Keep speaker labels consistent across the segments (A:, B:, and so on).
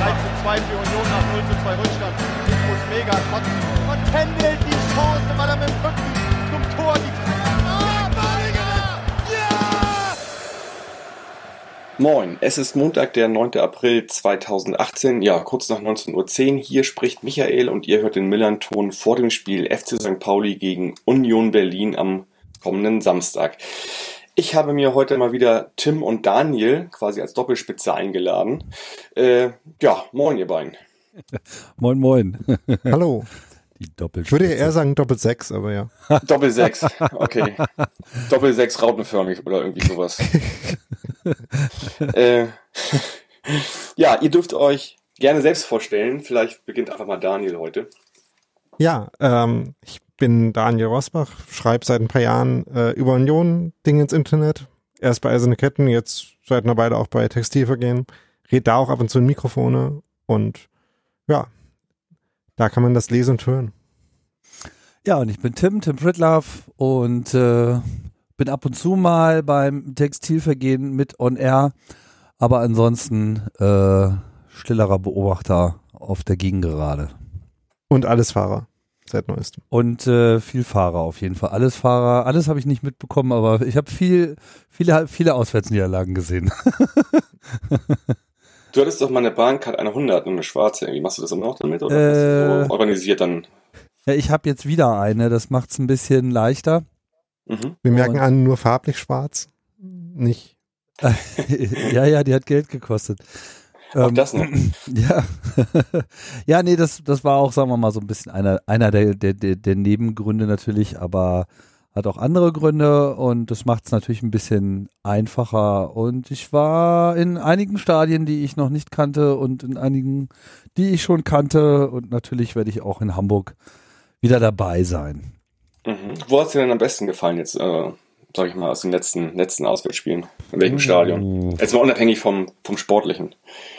A: 3:2 für Union nach 0:2 Rückstand. Ich muss mega kotzen. Und Kendall die Chance, weil er mit dem Rücken zum Tor die
B: Moin, es ist Montag, der 9. April 2018, ja, kurz nach 19:10 Uhr. Hier spricht Michael und ihr hört den Millern-Ton vor dem Spiel FC St. Pauli gegen Union Berlin am kommenden Samstag. Ich habe mir heute mal wieder Tim und Daniel quasi als Doppelspitze eingeladen. Ja, moin ihr beiden.
C: Moin, moin.
D: Hallo.
C: Die Doppelspitze.
D: Ich würde ja eher sagen Doppel-6, aber ja.
B: Doppel-6, okay. Doppel-6 rautenförmig oder irgendwie sowas. Ja, ihr dürft euch gerne selbst vorstellen. Vielleicht beginnt einfach mal Daniel heute.
D: Ja, ich bin Daniel Rosbach, schreibe seit ein paar Jahren über Union Dinge ins Internet. Erst bei Eiserne Ketten, jetzt seit einer Weile auch bei Textilvergehen. Red da auch ab und zu in Mikrofone und ja, da kann man das lesen und hören.
C: Ja, und ich bin Tim Pritlove und bin ab und zu mal beim Textilvergehen mit on air, aber ansonsten stillerer Beobachter auf der Gegengerade.
D: Und Allesfahrer seit neuestem.
C: Und viel Fahrer auf jeden Fall. Alles Fahrer, alles habe ich nicht mitbekommen, aber ich habe viele Auswärtsniederlagen gesehen.
B: Du hattest doch mal eine Bahncard, eine 100 und eine schwarze. Irgendwie machst du das immer noch damit oder hast du so organisiert dann?
C: Ja, ich habe jetzt wieder eine, das macht's ein bisschen leichter.
B: Mhm.
D: Wir merken an, nur farblich schwarz, nicht.
C: Ja, die hat Geld gekostet.
B: Auch das noch.
C: Ja, ja, nee, das war auch, sagen wir mal, so ein bisschen einer der Nebengründe natürlich, aber hat auch andere Gründe und das macht es natürlich ein bisschen einfacher. Und ich war in einigen Stadien, die ich noch nicht kannte und in einigen, die ich schon kannte und natürlich werde ich auch in Hamburg wieder dabei sein.
B: Mhm. Wo hat es dir denn am besten gefallen jetzt, sag ich mal, aus den letzten Auswärtsspielen? In welchem Stadion? Jetzt mal unabhängig vom Sportlichen.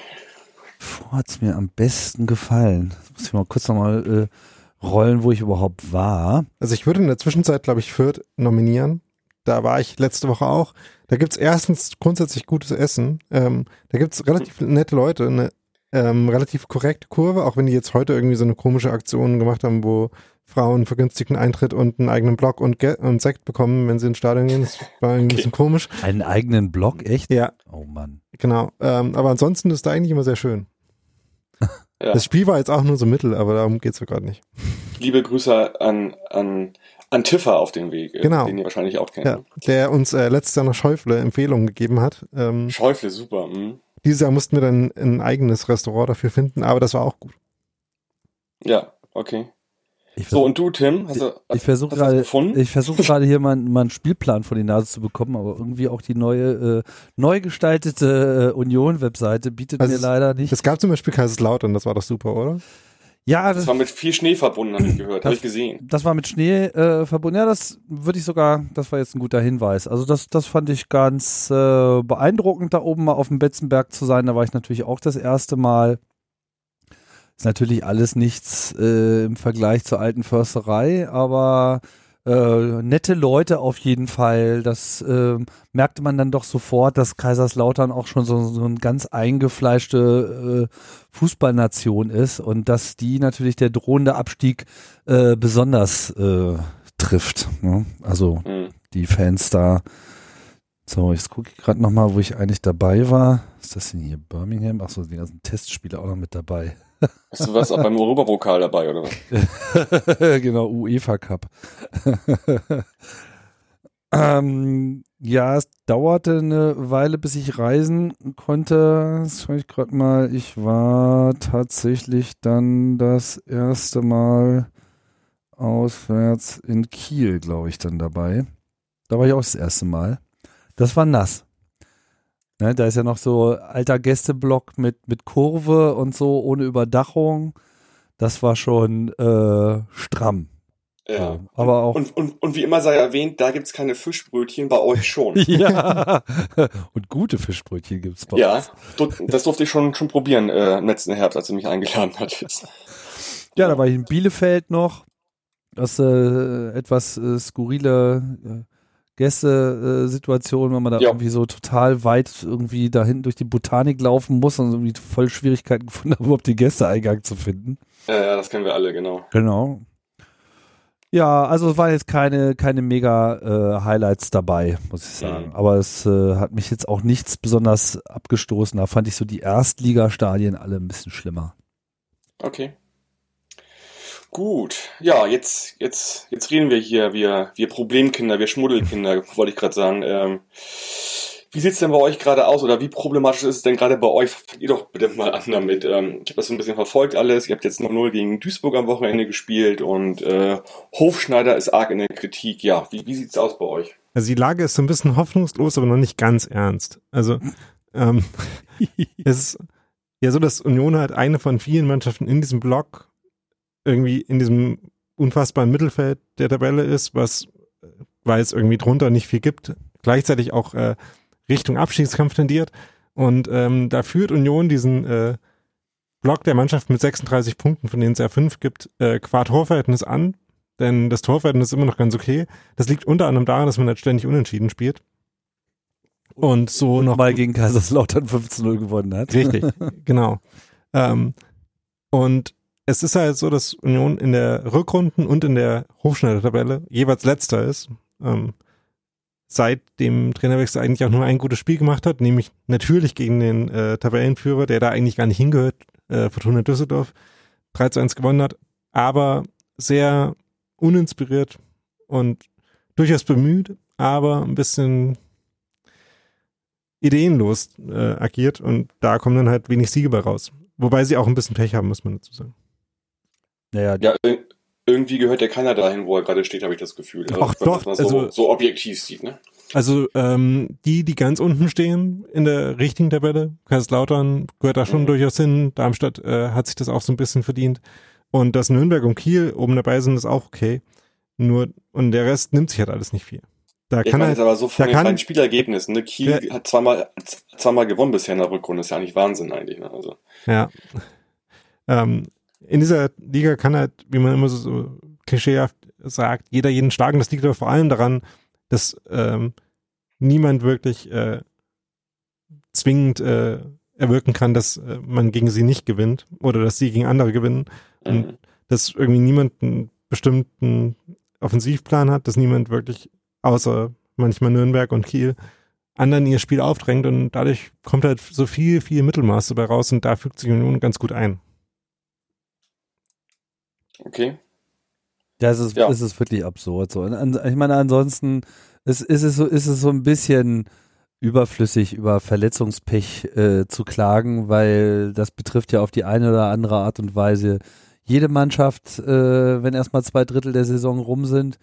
C: Wo hat es mir am besten gefallen? Das muss ich mal kurz nochmal rollen, wo ich überhaupt war.
D: Also ich würde in der Zwischenzeit, glaube ich, Fürth nominieren. Da war ich letzte Woche auch. Da gibt's erstens grundsätzlich gutes Essen. Da gibt's relativ nette Leute, eine relativ korrekte Kurve, auch wenn die jetzt heute irgendwie so eine komische Aktion gemacht haben, wo Frauen vergünstigten Eintritt und einen eigenen Blog und Sekt bekommen, wenn sie ins Stadion gehen. Das war irgendwie ein bisschen komisch.
C: Einen eigenen Blog, echt?
D: Ja.
C: Oh Mann.
D: Genau. Aber ansonsten ist da eigentlich immer sehr schön.
B: Ja.
D: Das Spiel war jetzt auch nur so mittel, aber darum geht's ja gerade nicht.
B: Liebe Grüße an Tiffer auf den Weg,
D: Genau.
B: Den ihr wahrscheinlich auch kennt.
D: Ja, der uns letztes Jahr noch Schäufle Empfehlungen gegeben hat.
B: Schäufle, super. Mhm.
D: Dieses Jahr mussten wir dann ein eigenes Restaurant dafür finden, aber das war auch gut.
B: Ja, okay. So, und du, Tim?
C: Ich versuche gerade hier mal einen Spielplan vor die Nase zu bekommen, aber irgendwie auch die neu gestaltete Union-Webseite bietet mir leider nicht.
D: Es gab zum Beispiel Kaiserslautern, das war doch super, oder?
C: Ja,
B: das war mit viel Schnee verbunden, habe ich gehört, habe ich gesehen.
C: Das war mit Schnee verbunden. Ja, das war jetzt ein guter Hinweis. Also das fand ich ganz beeindruckend, da oben mal auf dem Betzenberg zu sein. Da war ich natürlich auch das erste Mal. Ist natürlich alles nichts im Vergleich zur alten Försterei, aber nette Leute auf jeden Fall. Das merkte man dann doch sofort, dass Kaiserslautern auch schon so ein ganz eingefleischte Fußballnation ist und dass die natürlich der drohende Abstieg besonders trifft. Ne? Also die Fans da. So, jetzt gucke ich gerade nochmal, wo ich eigentlich dabei war. Ist das denn hier Birmingham? Achso, die ganzen Testspiele auch noch mit dabei.
B: Hast du was auch beim Europapokal dabei, oder was?
C: Genau, UEFA Cup. Ja, es dauerte eine Weile, bis ich reisen konnte. Das schaue ich gerade mal. Ich war tatsächlich dann das erste Mal auswärts in Kiel, glaube ich, dann dabei. Da war ich auch das erste Mal. Das war nass. Ne, da ist ja noch so alter Gästeblock mit Kurve und so, ohne Überdachung. Das war schon stramm.
B: Ja.
C: So, aber auch
B: und wie immer sei erwähnt, da gibt's keine Fischbrötchen, bei euch schon.
C: Ja. Und gute Fischbrötchen gibt's bei uns.
B: Ja, das durfte ich schon probieren im letzten Herbst, als du mich eingeladen hattest.
C: Ja, da war ich in Bielefeld noch. Das etwas skurrile Gästesituation, wenn man da irgendwie so total weit irgendwie da hinten durch die Botanik laufen muss und irgendwie voll Schwierigkeiten gefunden haben, überhaupt den Gästeeingang zu finden.
B: Ja, das kennen wir alle, genau.
C: Genau. Ja, also es waren jetzt keine mega Highlights dabei, muss ich sagen. Aber es hat mich jetzt auch nichts besonders abgestoßen. Da fand ich so die Erstligastadien alle ein bisschen schlimmer.
B: Okay. Gut. Ja, jetzt reden wir hier, wir Problemkinder, wir Schmuddelkinder, wollte ich gerade sagen. Wie sieht's denn bei euch gerade aus oder wie problematisch ist es denn gerade bei euch? Fangt ihr doch bitte mal an damit. Ich habe das so ein bisschen verfolgt alles. Ihr habt jetzt 0-0 gegen Duisburg am Wochenende gespielt und Hofschneider ist arg in der Kritik. Ja, wie sieht's aus bei euch?
D: Also die Lage ist so ein bisschen hoffnungslos, aber noch nicht ganz ernst. Also es ist ja so, dass Union halt eine von vielen Mannschaften in diesem Block irgendwie in diesem unfassbaren Mittelfeld der Tabelle ist, weil es irgendwie drunter nicht viel gibt. Gleichzeitig auch Richtung Abstiegskampf tendiert. Und da führt Union diesen Block der Mannschaft mit 36 Punkten, von denen es ja 5 gibt, qua Torverhältnis an. Denn das Torverhältnis ist immer noch ganz okay. Das liegt unter anderem daran, dass man halt ständig unentschieden spielt. Und so noch
C: mal gegen Kaiserslautern 15-0 gewonnen hat.
D: Richtig, genau. Und es ist halt so, dass Union in der Rückrunden- und in der Hofschneider-Tabelle jeweils Letzter ist. Seit dem Trainerwechsel eigentlich auch nur ein gutes Spiel gemacht hat, nämlich natürlich gegen den Tabellenführer, der da eigentlich gar nicht hingehört, Fortuna Düsseldorf, 3-1 gewonnen hat, aber sehr uninspiriert und durchaus bemüht, aber ein bisschen ideenlos agiert und da kommen dann halt wenig Siege bei raus. Wobei sie auch ein bisschen Pech haben, muss man dazu sagen.
B: Ja, irgendwie gehört ja keiner dahin, wo er gerade steht, habe ich das Gefühl. Also,
D: ach doch,
B: man so objektiv sieht, ne?
D: Also die ganz unten stehen in der richtigen Tabelle, Kaiserslautern gehört da schon durchaus hin, Darmstadt hat sich das auch so ein bisschen verdient und dass Nürnberg und Kiel oben dabei sind, ist auch okay. Und der Rest nimmt sich halt alles nicht viel. Da
B: ich
D: kann
B: meine jetzt aber so von den kleinen Spielergebnissen, ne? Kiel hat zweimal gewonnen bisher in der Rückrunde, ist ja eigentlich Wahnsinn eigentlich, ne? Also.
D: Ja. In dieser Liga kann halt, wie man immer so klischeehaft sagt, jeder jeden schlagen. Das liegt aber vor allem daran, dass niemand wirklich zwingend erwirken kann, dass man gegen sie nicht gewinnt oder dass sie gegen andere gewinnen. Und dass irgendwie niemand einen bestimmten Offensivplan hat, dass niemand wirklich, außer manchmal Nürnberg und Kiel, anderen ihr Spiel aufdrängt und dadurch kommt halt so viel Mittelmaß dabei raus und da fügt sich Union ganz gut ein.
B: Okay.
C: Ja, es ist wirklich absurd so. Ich meine, ansonsten ist es so ein bisschen überflüssig, über Verletzungspech zu klagen, weil das betrifft ja auf die eine oder andere Art und Weise jede Mannschaft, wenn erstmal 2/3 der Saison rum sind.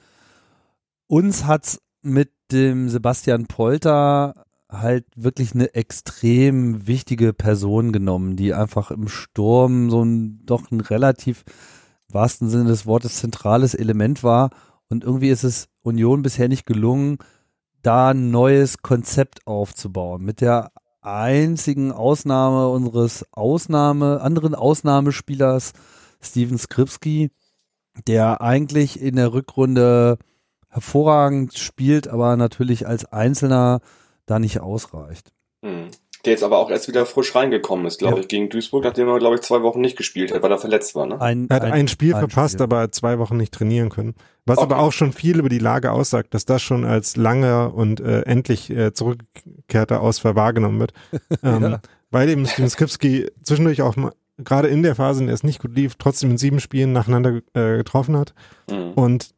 C: Uns hat's mit dem Sebastian Polter halt wirklich eine extrem wichtige Person genommen, die einfach im Sturm doch ein relativ, im wahrsten Sinne des Wortes, zentrales Element war. Und irgendwie ist es Union bisher nicht gelungen, da ein neues Konzept aufzubauen. Mit der einzigen Ausnahme unseres anderen Ausnahmespielers Steven Skripski, der eigentlich in der Rückrunde hervorragend spielt, aber natürlich als Einzelner da nicht ausreicht.
B: Der jetzt aber auch erst wieder frisch reingekommen ist, glaube ich, gegen Duisburg, nachdem er, glaube ich, 2 Wochen nicht gespielt hat, weil er verletzt war. Ne?
D: Er hat ein Spiel verpasst, aber 2 Wochen nicht trainieren können. Was aber auch schon viel über die Lage aussagt, dass das schon als langer und endlich zurückgekehrter Ausfall wahrgenommen wird. Weil eben Steven Skripski zwischendurch auch gerade in der Phase, in der es nicht gut lief, trotzdem in 7 Spielen nacheinander getroffen hat. Und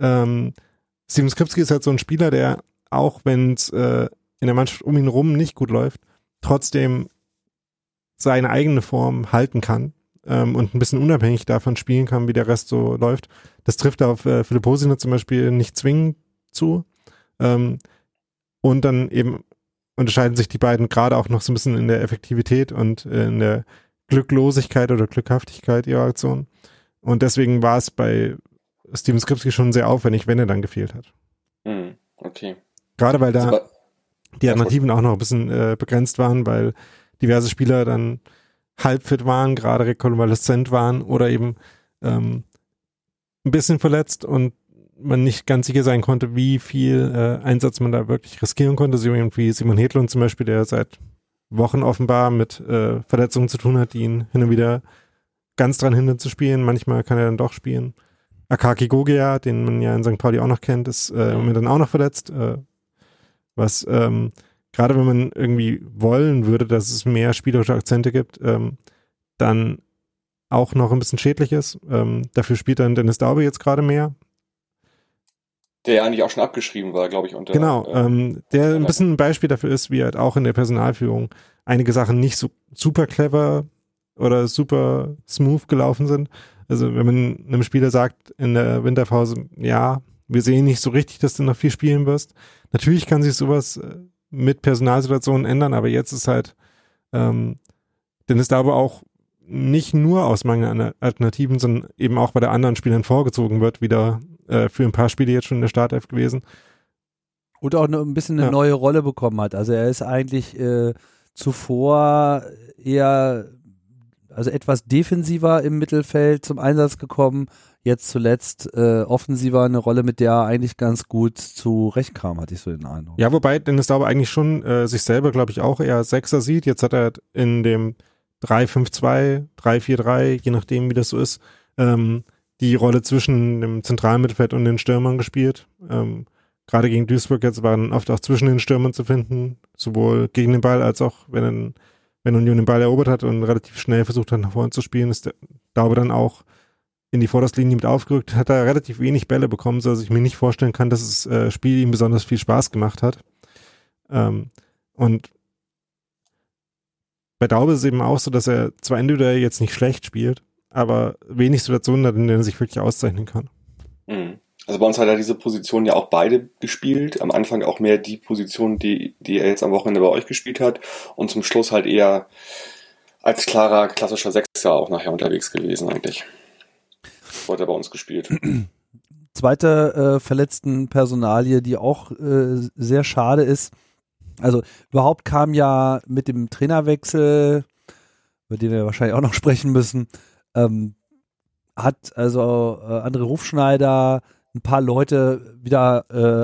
D: Steven Skripski ist halt so ein Spieler, der auch wenn es in der Mannschaft um ihn rum nicht gut läuft, trotzdem seine eigene Form halten kann und ein bisschen unabhängig davon spielen kann, wie der Rest so läuft. Das trifft auf Philipp Hosiner zum Beispiel nicht zwingend zu. Und dann eben unterscheiden sich die beiden gerade auch noch so ein bisschen in der Effektivität und in der Glücklosigkeit oder Glückhaftigkeit ihrer Aktion. Und deswegen war es bei Steven Skripski schon sehr aufwendig, wenn er dann gefehlt hat.
B: Okay.
D: Gerade weil da die Alternativen auch noch ein bisschen begrenzt waren, weil diverse Spieler dann halbfit waren, gerade rekonvaleszent waren oder eben ein bisschen verletzt und man nicht ganz sicher sein konnte, wie viel Einsatz man da wirklich riskieren konnte. So wie Simon Hedlund zum Beispiel, der seit Wochen offenbar mit Verletzungen zu tun hat, die ihn hin und wieder ganz dran hindern zu spielen. Manchmal kann er dann doch spielen. Akaki Gogia, den man ja in St. Pauli auch noch kennt, ist im Moment dann auch noch verletzt. Was gerade wenn man irgendwie wollen würde, dass es mehr spielerische Akzente gibt, dann auch noch ein bisschen schädlich ist. Dafür spielt dann Dennis Daube jetzt gerade mehr.
B: Der ja eigentlich auch schon abgeschrieben war, glaube ich.
D: Genau, der ein bisschen ein Beispiel dafür ist, wie halt auch in der Personalführung einige Sachen nicht so super clever oder super smooth gelaufen sind. Also wenn man einem Spieler sagt in der Winterpause, ja, wir sehen nicht so richtig, dass du noch viel spielen wirst. Natürlich kann sich sowas mit Personalsituationen ändern, aber jetzt ist halt Dennis Daube auch nicht nur aus Mangel an Alternativen, sondern eben auch bei der anderen Spielern vorgezogen wird, wieder für ein paar Spiele jetzt schon in der Startelf gewesen.
C: Und auch ein bisschen eine neue Rolle bekommen hat. Also er ist eigentlich zuvor eher, also etwas defensiver im Mittelfeld zum Einsatz gekommen, jetzt zuletzt offensiver, eine Rolle, mit der er eigentlich ganz gut zurechtkam, hatte ich so den Eindruck.
D: Ja, wobei Dennis Daube eigentlich schon sich selber, glaube ich, auch eher Sechser sieht. Jetzt hat er in dem 3-5-2, 3-4-3, je nachdem, wie das so ist, die Rolle zwischen dem zentralen Mittelfeld und den Stürmern gespielt. Gerade gegen Duisburg jetzt waren oft auch zwischen den Stürmern zu finden, sowohl gegen den Ball als auch, wenn Union den Ball erobert hat und relativ schnell versucht hat, nach vorne zu spielen, ist der Daube dann auch in die Vorderlinie mit aufgerückt, hat er relativ wenig Bälle bekommen, sodass ich mir nicht vorstellen kann, dass das Spiel ihm besonders viel Spaß gemacht hat. Und bei Daube ist es eben auch so, dass er zwar individuell jetzt nicht schlecht spielt, aber wenig Situationen hat, in denen er sich wirklich auszeichnen kann.
B: Also bei uns hat er diese Position ja auch beide gespielt. Am Anfang auch mehr die Position, die er jetzt am Wochenende bei euch gespielt hat. Und zum Schluss halt eher als klarer, klassischer Sechser auch nachher unterwegs gewesen eigentlich. So hat er bei uns gespielt.
C: Zweite verletzten Personalie, die auch sehr schade ist. Also überhaupt kam ja mit dem Trainerwechsel, über den wir wahrscheinlich auch noch sprechen müssen, hat also André Hufschneider ein paar Leute wieder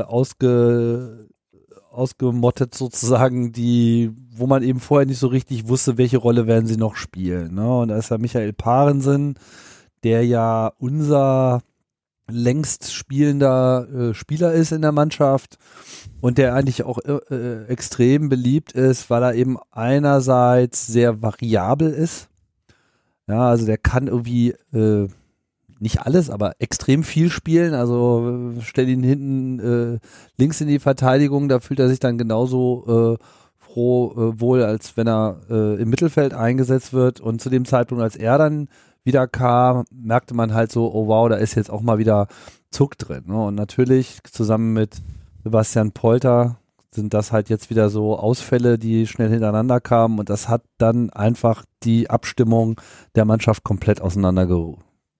C: ausgemottet sozusagen, wo man eben vorher nicht so richtig wusste, welche Rolle werden sie noch spielen. Ne? Und da ist ja Michael Parensen, der ja unser längst spielender Spieler ist in der Mannschaft und der eigentlich auch extrem beliebt ist, weil er eben einerseits sehr variabel ist. Ja, also der kann irgendwie nicht alles, aber extrem viel spielen. Also stell ihn hinten links in die Verteidigung, da fühlt er sich dann genauso wohl, als wenn er im Mittelfeld eingesetzt wird. Und zu dem Zeitpunkt, als er dann wieder kam, merkte man halt so, oh wow, da ist jetzt auch mal wieder Zuck drin. Ne? Und natürlich zusammen mit Sebastian Polter sind das halt jetzt wieder so Ausfälle, die schnell hintereinander kamen, und das hat dann einfach die Abstimmung der Mannschaft komplett auseinandergerissen.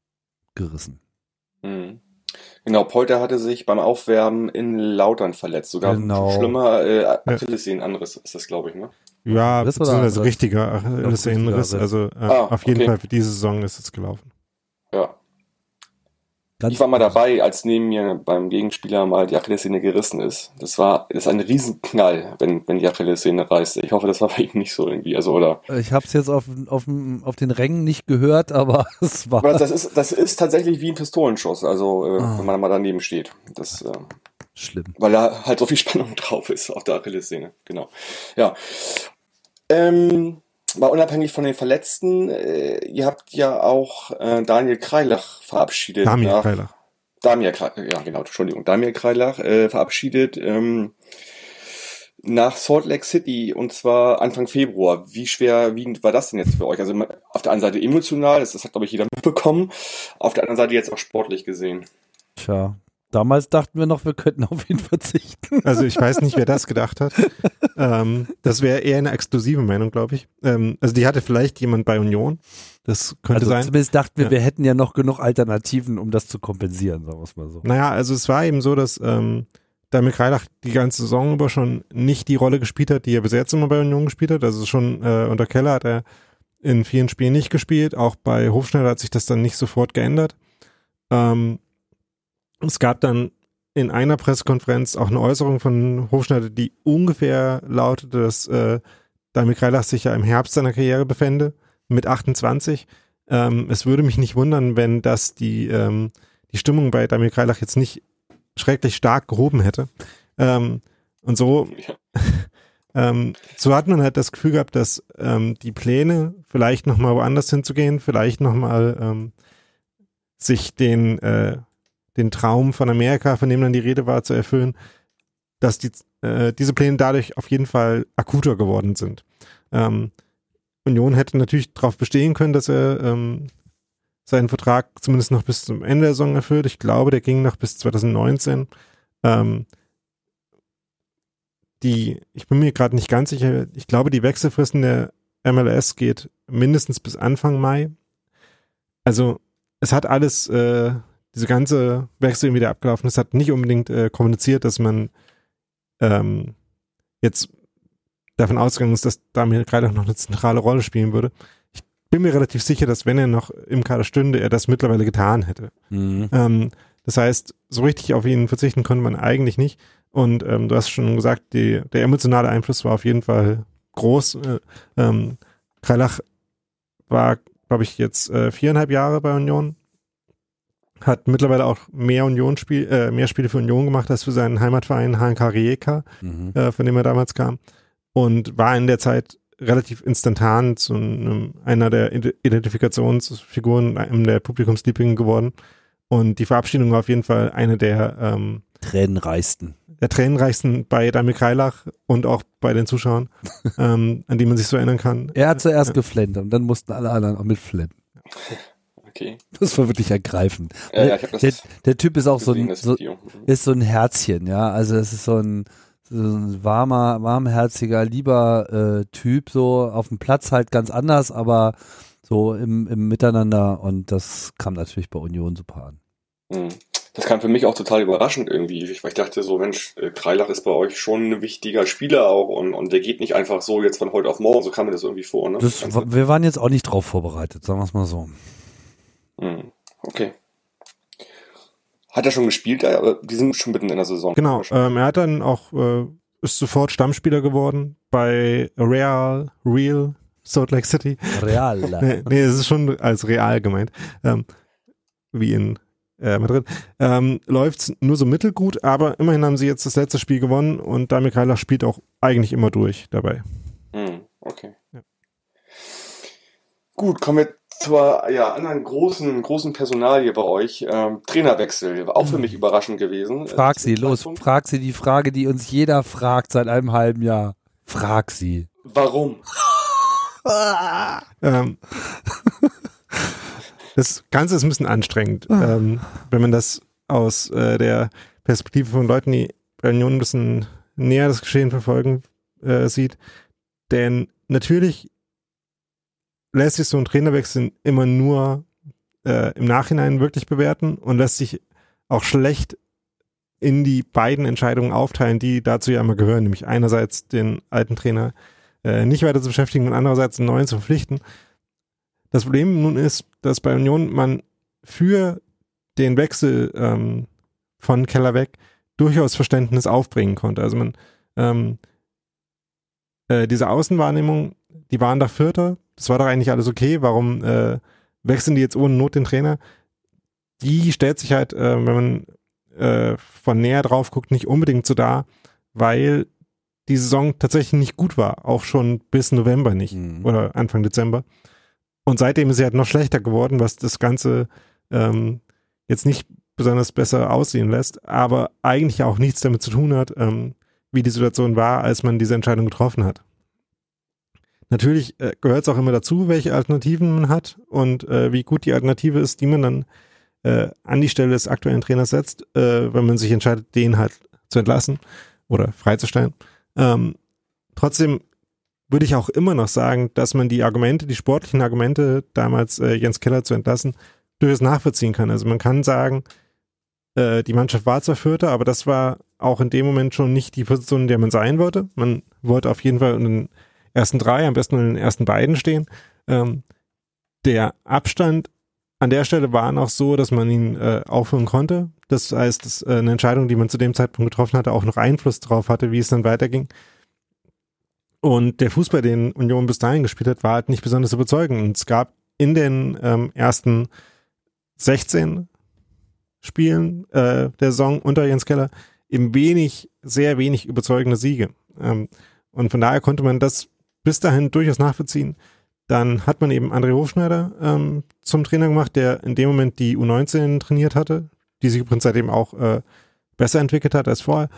B: Genau, Polter hatte sich beim Aufwärmen in Lautern verletzt, sogar schlimmer Achillessehnenanriss ist das, glaube ich, ne?
D: Ja, beziehungsweise richtiger Achillessehnenriss, also auf jeden Fall für diese Saison ist es gelaufen.
B: Ja. Ich war mal dabei, als neben mir beim Gegenspieler mal die Achillessehne gerissen ist. Das ist ein Riesenknall, wenn die Achillessehne reißt. Ich hoffe, das war bei ihm nicht so irgendwie, also oder.
C: Ich habe es jetzt auf den Rängen nicht gehört, aber es war.
B: Aber das ist tatsächlich wie ein Pistolenschuss, also wenn man mal daneben steht. Das
C: schlimm.
B: Weil da halt so viel Spannung drauf ist auf der Achillessehne, genau. Ja. Mal unabhängig von den Verletzten, ihr habt ja auch Daniel Kreilach verabschiedet.
D: Damir Kreilach,
B: verabschiedet nach Salt Lake City, und zwar Anfang Februar. Wie schwerwiegend war das denn jetzt für euch? Also auf der einen Seite emotional, das hat, glaube ich, jeder mitbekommen, auf der anderen Seite jetzt auch sportlich gesehen.
C: Tja. Damals dachten wir noch, wir könnten auf ihn verzichten.
D: Also ich weiß nicht, wer das gedacht hat. Das wäre eher eine exklusive Meinung, glaube ich. Also die hatte vielleicht jemand bei Union. Das könnte sein.
C: Zumindest dachten wir hätten ja noch genug Alternativen, um das zu kompensieren, sagen wir es mal so.
D: Naja, also es war eben so, dass Damir Kreilach die ganze Saison über schon nicht die Rolle gespielt hat, die er bis jetzt immer bei Union gespielt hat. Also schon unter Keller hat er in vielen Spielen nicht gespielt. Auch bei Hofschneider hat sich das dann nicht sofort geändert. Es gab dann in einer Pressekonferenz auch eine Äußerung von Hofschneider, die ungefähr lautete, dass Damir Kreilach sich ja im Herbst seiner Karriere befände, mit 28. Es würde mich nicht wundern, wenn das die Stimmung bei Damir Kreilach jetzt nicht schrecklich stark gehoben hätte. Und so, so hat man halt das Gefühl gehabt, dass die Pläne, vielleicht nochmal woanders hinzugehen, vielleicht nochmal sich den Traum von Amerika, von dem dann die Rede war, zu erfüllen, dass diese Pläne dadurch auf jeden Fall akuter geworden sind. Union hätte natürlich darauf bestehen können, dass er seinen Vertrag zumindest noch bis zum Ende der Saison erfüllt. Ich glaube, der ging noch bis 2019. Ich bin mir gerade nicht ganz sicher, ich glaube, die Wechselfrist in der MLS geht mindestens bis Anfang Mai. Also es hat alles, diese ganze Wechsel wieder abgelaufen, es hat nicht unbedingt kommuniziert, dass man jetzt davon ausgegangen ist, dass Damir Kreilach noch eine zentrale Rolle spielen würde. Ich bin mir relativ sicher, dass wenn er noch im Kader stünde, er das mittlerweile getan hätte.
C: Mhm.
D: Das heißt, so richtig auf ihn verzichten konnte man eigentlich nicht. Und du hast schon gesagt, der emotionale Einfluss war auf jeden Fall groß. Kreilach war, glaube ich, jetzt 4,5 Jahre bei Union. Hat mittlerweile auch mehr Spiele für Union gemacht als für seinen Heimatverein HNK Rijeka, von dem er damals kam. Und war in der Zeit relativ instantan zu einer der Identifikationsfiguren, einem der Publikumslieblinge geworden. Und die Verabschiedung war auf jeden Fall eine der
C: Tränenreichsten
D: bei Damir Kreilach und auch bei den Zuschauern, an die man sich so erinnern kann.
C: Er hat zuerst geflennt und dann mussten alle anderen auch mitflennen.
B: Okay.
C: Das war wirklich ergreifend.
B: Ja, ich hab das
C: der Typ ist auch
B: gesehen,
C: ist so ein Herzchen, ja. Also es ist so ein warmherziger, lieber Typ, so auf dem Platz halt ganz anders, aber so im Miteinander, und das kam natürlich bei Union super an.
B: Das kam für mich auch total überraschend irgendwie, weil ich dachte so, Mensch, Kreilach ist bei euch schon ein wichtiger Spieler auch und der geht nicht einfach so jetzt von heute auf morgen, so kam mir das irgendwie vor. Ne?
C: Wir waren jetzt auch nicht drauf vorbereitet, sagen wir es mal so.
B: Okay. Hat er schon gespielt? Die sind schon mitten in der Saison.
D: Genau, er hat dann auch, ist sofort Stammspieler geworden bei Real Salt Lake City.
C: Real.
D: nee, es ist schon als Real gemeint. Wie in Madrid. Läuft's nur so mittelgut, aber immerhin haben sie jetzt das letzte Spiel gewonnen und Damir Kreilach spielt auch eigentlich immer durch dabei.
B: Okay. Ja. Gut, kommen wir zur anderen großen Personalie bei euch. Trainerwechsel, auch für mich überraschend gewesen.
C: Frag sie die Frage, die uns jeder fragt seit einem halben Jahr. Frag sie.
B: Warum?
D: Das Ganze ist ein bisschen anstrengend, wenn man das aus der Perspektive von Leuten, die bei Union ein bisschen näher das Geschehen verfolgen, sieht. Denn natürlich lässt sich so ein Trainerwechsel immer nur im Nachhinein wirklich bewerten und lässt sich auch schlecht in die beiden Entscheidungen aufteilen, die dazu ja immer gehören, nämlich einerseits den alten Trainer nicht weiter zu beschäftigen und andererseits einen neuen zu verpflichten. Das Problem nun ist, dass bei Union man für den Wechsel von Keller weg durchaus Verständnis aufbringen konnte. Also man diese Außenwahrnehmung, die waren da Vierter, das war doch eigentlich alles okay, warum wechseln die jetzt ohne Not den Trainer? Die stellt sich halt, wenn man von näher drauf guckt, nicht unbedingt so dar, weil die Saison tatsächlich nicht gut war, auch schon bis November nicht oder Anfang Dezember. Und seitdem ist sie halt noch schlechter geworden, was das Ganze jetzt nicht besonders besser aussehen lässt, aber eigentlich auch nichts damit zu tun hat, wie die Situation war, als man diese Entscheidung getroffen hat. Natürlich gehört es auch immer dazu, welche Alternativen man hat und wie gut die Alternative ist, die man dann an die Stelle des aktuellen Trainers setzt, wenn man sich entscheidet, den halt zu entlassen oder freizustellen. Trotzdem würde ich auch immer noch sagen, dass man die sportlichen Argumente, damals Jens Keller zu entlassen, durchaus nachvollziehen kann. Also man kann sagen, die Mannschaft war zwar Vierter, aber das war auch in dem Moment schon nicht die Position, in der man sein wollte. Man wollte auf jeden Fall in den ersten 3, am besten in den ersten beiden stehen. Der Abstand an der Stelle war noch so, dass man ihn aufhören konnte. Das heißt, dass eine Entscheidung, die man zu dem Zeitpunkt getroffen hatte, auch noch Einfluss darauf hatte, wie es dann weiterging. Und der Fußball, den Union bis dahin gespielt hat, war halt nicht besonders überzeugend. Und es gab in den ersten 16 Spielen der Saison unter Jens Keller eben sehr wenig überzeugende Siege. Und von daher konnte man das bis dahin durchaus nachvollziehen. Dann hat man eben André Hofschneider zum Trainer gemacht, der in dem Moment die U19 trainiert hatte, die sich übrigens seitdem auch besser entwickelt hat als vorher.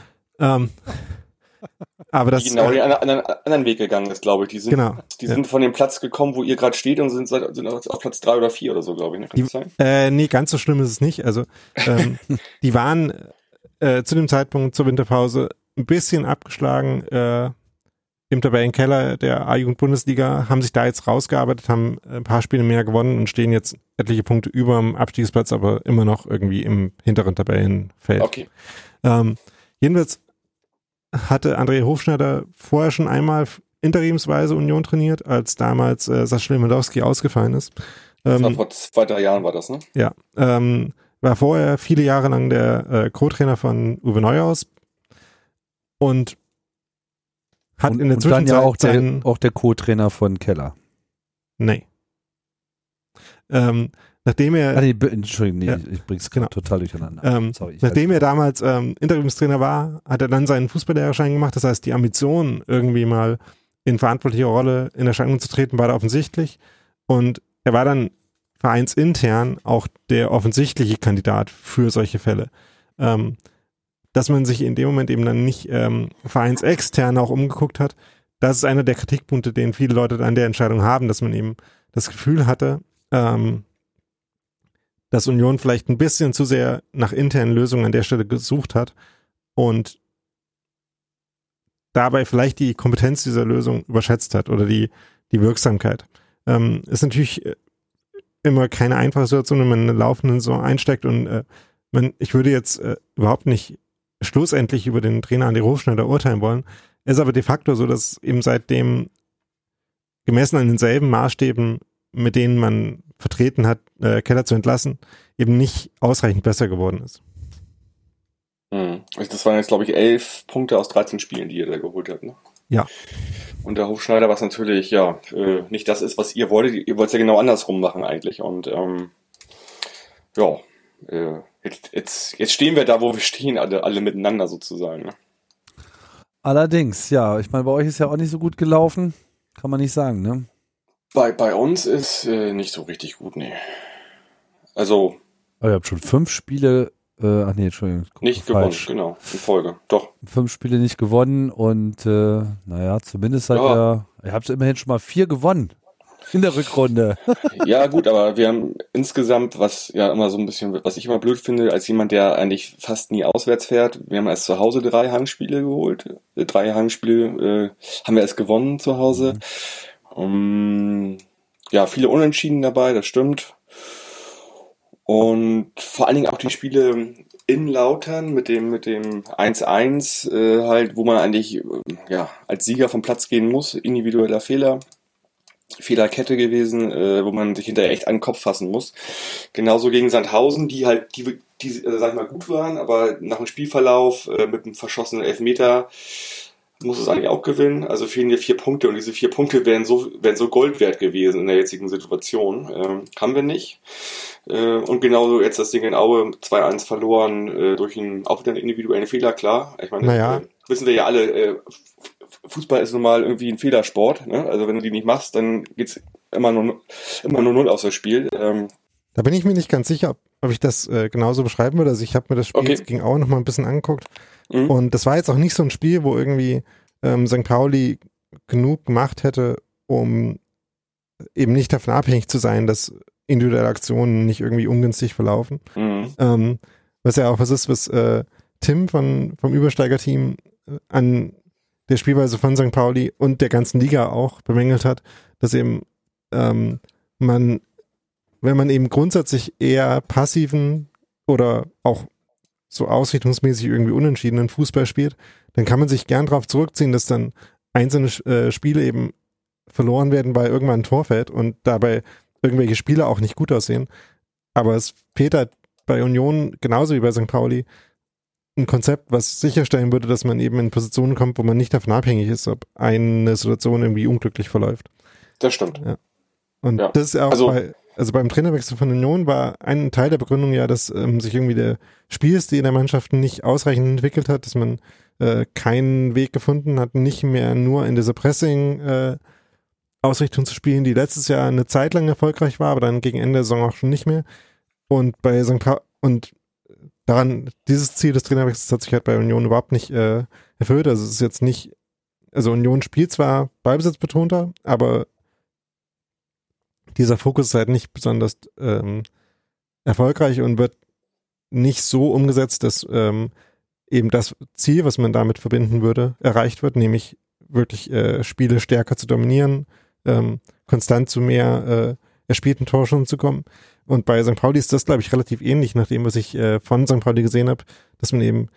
D: Aber das,
B: die genau den anderen Weg gegangen ist, glaube ich. Die sind von dem Platz gekommen, wo ihr gerade steht und sind auf Platz 3 oder 4 oder so, glaube ich. Ne? Kann das sein?
D: Nee, ganz so schlimm ist es nicht. Also die waren zu dem Zeitpunkt zur Winterpause ein bisschen abgeschlagen im Tabellenkeller der A-Jugend-Bundesliga, haben sich da jetzt rausgearbeitet, haben ein paar Spiele mehr gewonnen und stehen jetzt etliche Punkte über dem Abstiegsplatz, aber immer noch irgendwie im hinteren Tabellenfeld.
B: Okay.
D: Jedenfalls hatte André Hofschneider vorher schon einmal interimsweise Union trainiert, als damals Sascha Lewandowski ausgefallen ist.
B: Das war vor 2-3 Jahren war das, ne?
D: Ja. War vorher viele Jahre lang der Co-Trainer von Uwe Neuhaus und hat in der Zwischenzeit
C: und dann ja auch der Co-Trainer von Keller.
D: Nee. Nachdem er...
C: Entschuldigung, ja, ich bring's gerade total durcheinander. Sorry,
D: nachdem er damals Interimstrainer war, hat er dann seinen Fußballlehrerschein gemacht. Das heißt, die Ambition, irgendwie mal in verantwortlicher Rolle in Erscheinung zu treten, war da offensichtlich. Und er war dann vereinsintern auch der offensichtliche Kandidat für solche Fälle. Dass man sich in dem Moment eben dann nicht vereinsextern auch umgeguckt hat, das ist einer der Kritikpunkte, den viele Leute an der Entscheidung haben, dass man eben das Gefühl hatte, dass Union vielleicht ein bisschen zu sehr nach internen Lösungen an der Stelle gesucht hat und dabei vielleicht die Kompetenz dieser Lösung überschätzt hat oder die Wirksamkeit. Ist natürlich immer keine einfache Situation, wenn man in eine laufende Saison einsteckt und ich würde jetzt überhaupt nicht schlussendlich über den Trainer André Hofschneider urteilen wollen. Es ist aber de facto so, dass eben seitdem gemessen an denselben Maßstäben, mit denen man vertreten hat, Keller zu entlassen, eben nicht ausreichend besser geworden ist.
B: Das waren jetzt, glaube ich, 11 Punkte aus 13 Spielen, die ihr da geholt habt, ne?
D: Ja.
B: Und der Hofschneider, was natürlich, nicht das ist, was ihr wolltet. Ihr wollt es ja genau andersrum machen eigentlich. Und jetzt stehen wir da, wo wir stehen, alle miteinander sozusagen. Ne?
C: Allerdings, ja. Ich meine, bei euch ist ja auch nicht so gut gelaufen. Kann man nicht sagen, ne?
B: Bei uns ist nicht so richtig gut, nee. Also.
C: Aber ihr habt schon 5 Spiele, Entschuldigung.
B: Nicht gewonnen, genau, in Folge, doch. 5
C: Spiele nicht gewonnen und, zumindest seid ihr habt immerhin schon mal 4 gewonnen. In der Rückrunde.
B: Ja, gut, aber wir haben insgesamt, was ja immer so ein bisschen, was ich immer blöd finde, als jemand, der eigentlich fast nie auswärts fährt, wir haben erst zu Hause 3 Heimspiele geholt. 3 Heimspiele haben wir erst gewonnen zu Hause. Viele Unentschieden dabei, das stimmt. Und vor allen Dingen auch die Spiele in Lautern mit dem 1-1, wo man eigentlich als Sieger vom Platz gehen muss, individueller Fehlerkette gewesen, wo man sich hinterher echt an den Kopf fassen muss. Genauso gegen Sandhausen, die sag ich mal, gut waren, aber nach dem Spielverlauf mit einem verschossenen Elfmeter muss es eigentlich auch gewinnen. Also fehlen dir 4 Punkte und diese 4 Punkte wären so Gold wert gewesen in der jetzigen Situation. Haben wir nicht. Und genauso jetzt das Ding in Aue 2-1 verloren durch auch wieder einen individuellen Fehler, klar. Ich meine, wissen wir ja alle, Fußball ist nun mal irgendwie ein Fehlersport, ne? Also wenn du die nicht machst, dann geht's immer nur 0 aus das Spiel.
D: Da bin ich mir nicht ganz sicher, ob ich das genauso beschreiben würde. Also ich habe mir das Spiel jetzt gegen Aue noch mal ein bisschen angeguckt. Und das war jetzt auch nicht so ein Spiel, wo irgendwie St. Pauli genug gemacht hätte, um eben nicht davon abhängig zu sein, dass individuelle Aktionen nicht irgendwie ungünstig verlaufen. Was ja auch was ist, was Tim vom Übersteiger-Team an der Spielweise von St. Pauli und der ganzen Liga auch bemängelt hat, dass eben wenn man eben grundsätzlich eher passiven oder auch so ausrichtungsmäßig irgendwie unentschiedenen Fußball spielt, dann kann man sich gern darauf zurückziehen, dass dann einzelne Spiele eben verloren werden, weil irgendwann ein Tor fällt und dabei irgendwelche Spiele auch nicht gut aussehen. Aber es fehlt halt bei Union genauso wie bei St. Pauli ein Konzept, was sicherstellen würde, dass man eben in Positionen kommt, wo man nicht davon abhängig ist, ob eine Situation irgendwie unglücklich verläuft.
B: Das stimmt.
D: Ja. Und
B: Ja.
D: das ist ja auch beim Trainerwechsel von Union war ein Teil der Begründung ja, dass sich irgendwie der Spielstil in der Mannschaft nicht ausreichend entwickelt hat, dass man keinen Weg gefunden hat, nicht mehr nur in dieser Pressing-Ausrichtung zu spielen, die letztes Jahr eine Zeit lang erfolgreich war, aber dann gegen Ende der Saison auch schon nicht mehr. Und bei St. Pauli und daran, dieses Ziel des Trainerwechsels hat sich halt bei Union überhaupt nicht erfüllt. Also es ist jetzt nicht, also Union spielt zwar ballbesitzbetonter, aber dieser Fokus ist halt nicht besonders erfolgreich und wird nicht so umgesetzt, dass eben das Ziel, was man damit verbinden würde, erreicht wird, nämlich wirklich Spiele stärker zu dominieren, konstant zu mehr erspielten Torchancen zu kommen. Und bei St. Pauli ist das, glaube ich, relativ ähnlich, nach dem, was ich von St. Pauli gesehen habe, dass man eben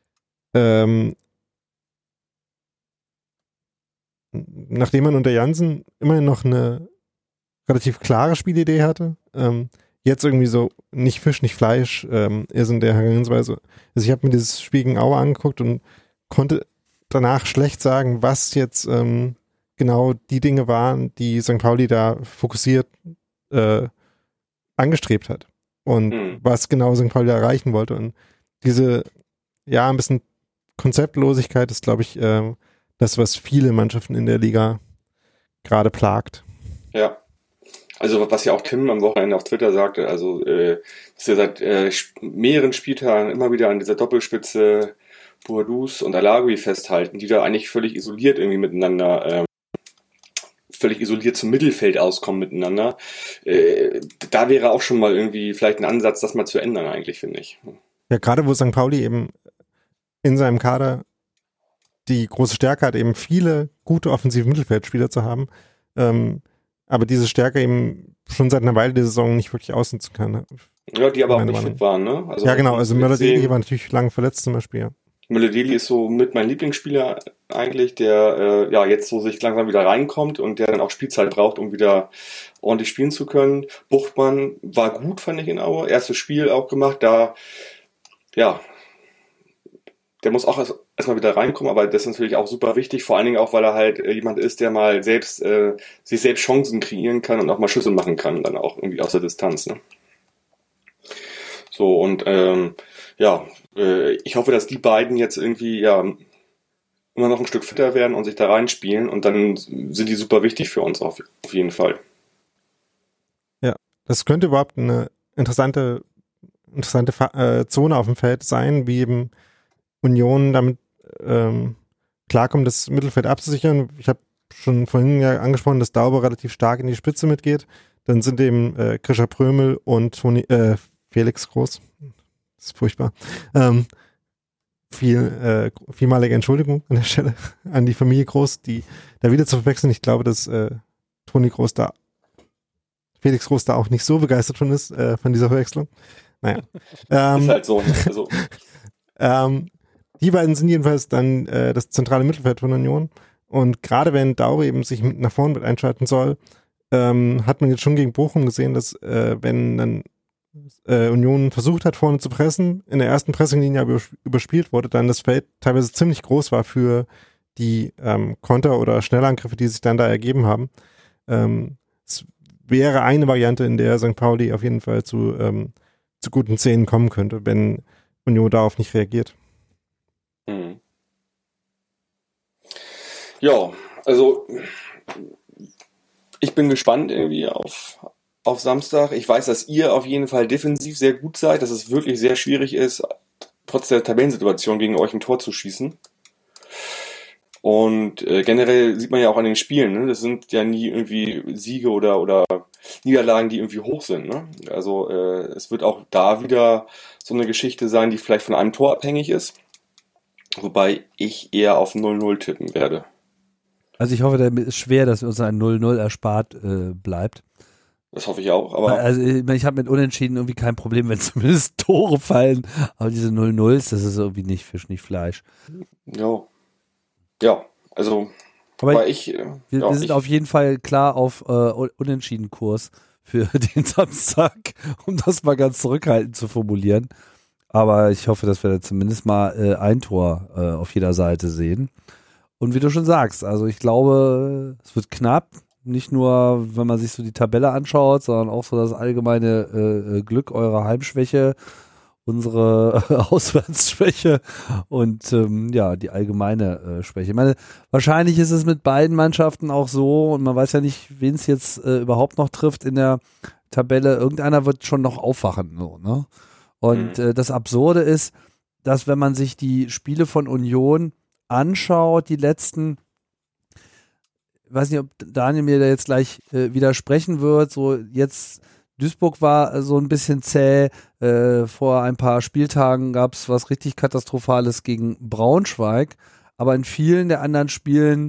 D: nachdem man unter Jansen immerhin noch eine relativ klare Spielidee hatte, jetzt irgendwie so nicht Fisch, nicht Fleisch ist in der Herangehensweise. Also ich habe mir dieses Spiel gegen Aue angeguckt und konnte danach schlecht sagen, was jetzt genau die Dinge waren, die St. Pauli da fokussiert angestrebt hat und was genau St. Pauli erreichen wollte. Und diese, ja, ein bisschen Konzeptlosigkeit ist, glaube ich, das, was viele Mannschaften in der Liga gerade plagt.
B: Ja. Also was ja auch Tim am Wochenende auf Twitter sagte, also dass er seit mehreren Spieltagen immer wieder an dieser Doppelspitze Boadus und Alagui festhalten, die da eigentlich völlig isoliert irgendwie miteinander, völlig isoliert zum Mittelfeld auskommen miteinander. Da wäre auch schon mal irgendwie vielleicht ein Ansatz, das mal zu ändern eigentlich, finde ich.
D: Ja, gerade wo St. Pauli eben in seinem Kader die große Stärke hat, eben viele gute offensive Mittelfeldspieler zu haben, aber diese Stärke eben schon seit einer Weile der Saison nicht wirklich ausnutzen kann.
B: Ja, die aber auch nicht fit waren, ne? Also
D: ja, genau, also Möller-Deli war natürlich lange verletzt zum Beispiel, ja.
B: Möller-Deli ist so mit mein Lieblingsspieler eigentlich, der jetzt so sich langsam wieder reinkommt und der dann auch Spielzeit braucht, um wieder ordentlich spielen zu können. Buchtmann war gut, fand ich in Aue. Erstes Spiel auch gemacht, da, ja, der muss auch erstmal wieder reinkommen, aber das ist natürlich auch super wichtig, vor allen Dingen auch, weil er halt jemand ist, der mal selbst sich selbst Chancen kreieren kann und auch mal Schüsse machen kann, dann auch irgendwie aus der Distanz, ne? So, und ich hoffe, dass die beiden jetzt irgendwie immer noch ein Stück fitter werden und sich da reinspielen und dann sind die super wichtig für uns auf jeden Fall.
D: Ja, das könnte überhaupt eine interessante Zone auf dem Feld sein, wie eben Union damit klarkommt, das Mittelfeld abzusichern. Ich habe schon vorhin ja angesprochen, dass Dauber relativ stark in die Spitze mitgeht. Dann sind eben Krischer Prömel und Felix Groß. Das ist furchtbar. Vielmalige Entschuldigung an der Stelle an die Familie Groß, die da wieder zu verwechseln. Ich glaube, dass Felix Groß da auch nicht so begeistert von ist, von dieser Verwechslung. Naja.
B: Ist halt so. Also.
D: Die beiden sind jedenfalls dann das zentrale Mittelfeld von Union. Und gerade wenn Daube eben sich nach vorne mit einschalten soll, hat man jetzt schon gegen Bochum gesehen, dass wenn dann Union versucht hat, vorne zu pressen, in der ersten Pressinglinie aber überspielt wurde, dann das Feld teilweise ziemlich groß war für die Konter- oder Schnellangriffe, die sich dann da ergeben haben. Es wäre eine Variante, in der St. Pauli auf jeden Fall zu guten Szenen kommen könnte, wenn Union darauf nicht reagiert.
B: Mhm. Ja, also ich bin gespannt irgendwie auf Samstag. Ich weiß, dass ihr auf jeden Fall defensiv sehr gut seid, dass es wirklich sehr schwierig ist, trotz der Tabellensituation gegen euch ein Tor zu schießen. Und generell sieht man ja auch an den Spielen, ne? Das sind ja nie irgendwie Siege oder Niederlagen, die irgendwie hoch sind, ne? Also es wird auch da wieder so eine Geschichte sein, die vielleicht von einem Tor abhängig ist. Wobei ich eher auf 0-0 tippen werde.
C: Also ich hoffe, damit ist schwer, dass uns ein 0-0 erspart bleibt.
B: Das hoffe ich auch. Aber
C: also ich habe mit Unentschieden irgendwie kein Problem, wenn zumindest Tore fallen. Aber diese 0-0s, das ist irgendwie nicht Fisch, nicht Fleisch.
B: Ja, also
C: aber wir sind auf jeden Fall klar auf Unentschieden-Kurs für den Samstag, um das mal ganz zurückhaltend zu formulieren. Aber ich hoffe, dass wir da zumindest mal ein Tor auf jeder Seite sehen. Und wie du schon sagst, also ich glaube, es wird knapp. Nicht nur, wenn man sich so die Tabelle anschaut, sondern auch so das allgemeine Glück eurer Heimschwäche, unsere Auswärtsschwäche und die allgemeine Schwäche. Ich meine, wahrscheinlich ist es mit beiden Mannschaften auch so und man weiß ja nicht, wen es jetzt überhaupt noch trifft in der Tabelle. Irgendeiner wird schon noch aufwachen. So, ne? Und das Absurde ist, dass wenn man sich die Spiele von Union anschaut, die letzten, ich weiß nicht, ob Daniel mir da jetzt gleich widersprechen wird, so jetzt Duisburg war so ein bisschen zäh, vor ein paar Spieltagen gab es was richtig Katastrophales gegen Braunschweig, aber in vielen der anderen Spielen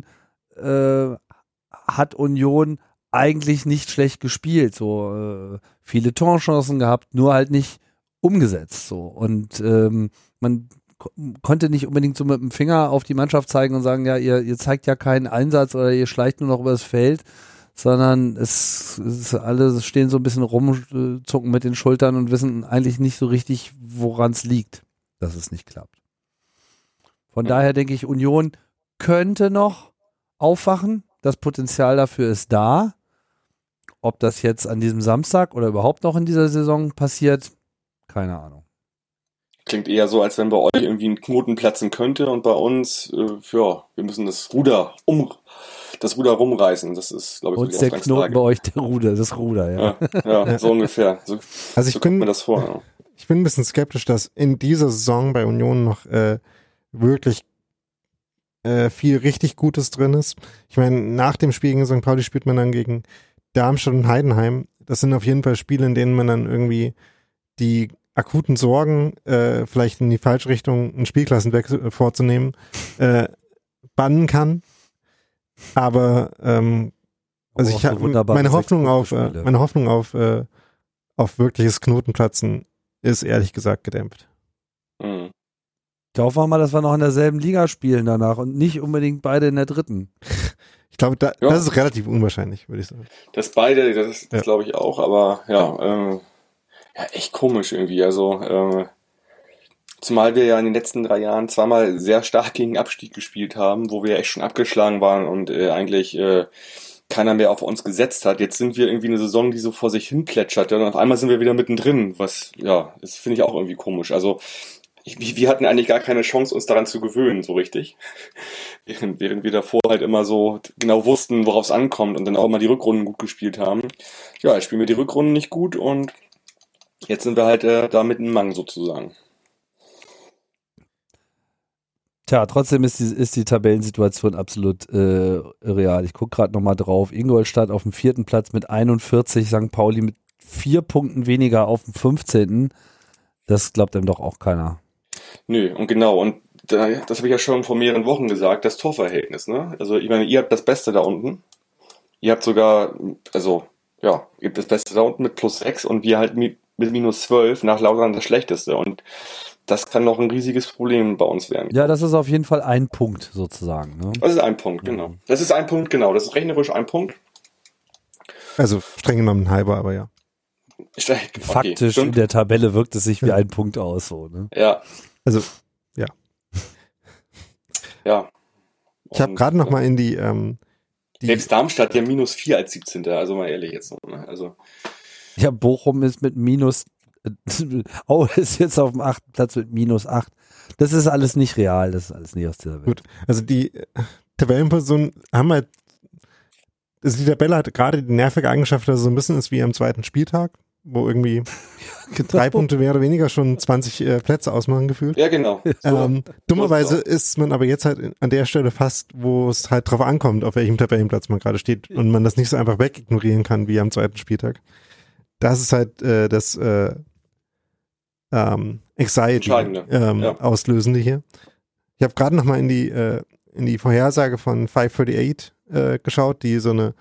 C: hat Union eigentlich nicht schlecht gespielt, so viele Torchancen gehabt, nur halt nicht umgesetzt, so und man konnte nicht unbedingt so mit dem Finger auf die Mannschaft zeigen und sagen, ja, ihr zeigt ja keinen Einsatz oder ihr schleicht nur noch über das Feld, sondern alle stehen so ein bisschen rum, zucken mit den Schultern und wissen eigentlich nicht so richtig, woran es liegt, dass es nicht klappt. Von daher denke ich, Union könnte noch aufwachen, das Potenzial dafür ist da. Ob das jetzt an diesem Samstag oder überhaupt noch in dieser Saison passiert, keine Ahnung.
B: Klingt eher so, als wenn bei euch irgendwie ein Knoten platzen könnte und bei uns, wir müssen das Ruder rumreißen. Das ist, glaube ich,
C: und so die Ausgangslage. Der Knoten bei euch das Ruder, ja.
B: Ja, so ungefähr.
D: Also ich bin mir das vor. Ja. Ich bin ein bisschen skeptisch, dass in dieser Saison bei Union noch wirklich viel richtig Gutes drin ist. Ich meine, nach dem Spiel gegen St. Pauli spielt man dann gegen Darmstadt und Heidenheim. Das sind auf jeden Fall Spiele, in denen man dann irgendwie die akuten Sorgen, vielleicht in die falsche Richtung einen Spielklassenwechsel vorzunehmen, bannen kann. Aber also ich habe meine Hoffnung auf wirkliches Knotenplatzen ist ehrlich gesagt gedämpft.
B: Mhm.
C: Ich hoffe mal, dass wir noch in derselben Liga spielen danach und nicht unbedingt beide in der dritten.
D: Ich glaube, das ist relativ unwahrscheinlich, würde ich sagen.
B: Das glaube ich auch, aber ja, echt komisch irgendwie. Also, zumal wir ja in den letzten 3 Jahren zweimal sehr stark gegen Abstieg gespielt haben, wo wir echt schon abgeschlagen waren und eigentlich keiner mehr auf uns gesetzt hat. Jetzt sind wir irgendwie eine Saison, die so vor sich hin plätschert und auf einmal sind wir wieder mittendrin, was, ja, das finde ich auch irgendwie komisch. Also, wir hatten eigentlich gar keine Chance, uns daran zu gewöhnen, so richtig. Während wir davor halt immer so genau wussten, worauf es ankommt und dann auch immer die Rückrunden gut gespielt haben. Ja, jetzt spielen wir die Rückrunden nicht gut und jetzt sind wir halt da mit einem Mang sozusagen.
C: Tja, trotzdem ist die Tabellensituation absolut real. Ich gucke gerade nochmal drauf. Ingolstadt auf dem 4. Platz mit 41, St. Pauli mit 4 Punkten weniger auf dem 15. Das glaubt einem doch auch keiner.
B: Nö, und genau, und das habe ich ja schon vor mehreren Wochen gesagt, das Torverhältnis, ne? Also ich meine, ihr habt das Beste da unten. Ihr habt sogar, also ja, ihr habt das Beste da unten mit +6 und wir halt mit -12 nach Lautern das Schlechteste. Und das kann noch ein riesiges Problem bei uns werden.
C: Ja, das ist auf jeden Fall ein Punkt sozusagen. Ne?
B: Das ist ein Punkt, genau. Das ist ein Punkt, genau. Das ist rechnerisch ein Punkt.
D: Also streng genommen ein halber, aber ja.
C: Faktisch in der Tabelle wirkt es sich wie ein Punkt aus. So, ne?
B: Ja.
D: Also, ja.
B: Ja.
D: Ich habe gerade noch mal in die
B: selbst Darmstadt ja -4 als 17. Also mal ehrlich jetzt noch. Ne? Also.
C: Ja, Bochum ist mit ist jetzt auf dem 8. Platz mit -8. Das ist alles nicht real, das ist alles nicht aus dieser Welt. Gut,
D: also die Tabellenpositionen haben halt, also die Tabelle hat gerade die nervige Eigenschaft, dass es so ein bisschen ist wie am 2. Spieltag, wo irgendwie 3 Punkte mehr oder weniger schon 20 Plätze ausmachen gefühlt.
B: Ja, genau.
D: Dummerweise ist man aber jetzt halt an der Stelle fast, wo es halt drauf ankommt, auf welchem Tabellenplatz man gerade steht und man das nicht so einfach wegignorieren kann wie am 2. Spieltag. Das ist halt das Anxiety Auslösende hier. Ich habe gerade noch mal in die Vorhersage von 538 geschaut, die so eine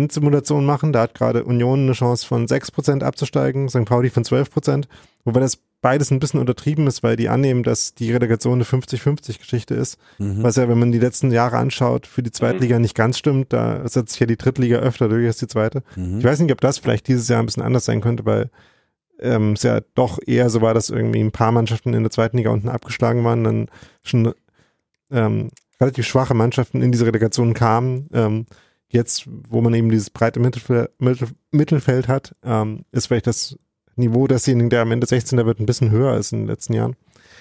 D: Tabellen-Endsimulation machen. Da hat gerade Union eine Chance von 6% abzusteigen, St. Pauli von 12%, wobei das beides ein bisschen untertrieben ist, weil die annehmen, dass die Relegation eine 50-50-Geschichte ist. Was ja, wenn man die letzten Jahre anschaut, für die Zweitliga nicht ganz stimmt. Da setzt sich ja die Drittliga öfter durch als die zweite. Ich weiß nicht, ob das vielleicht dieses Jahr ein bisschen anders sein könnte, weil es ja doch eher so war, dass irgendwie ein paar Mannschaften in der zweiten Liga unten abgeschlagen waren, dann schon relativ schwache Mannschaften in diese Relegation kamen. Jetzt, wo man eben dieses breite Mittelfeld hat, ist vielleicht das Niveau desjenigen, der am Ende 16. wird, ein bisschen höher als in den letzten Jahren.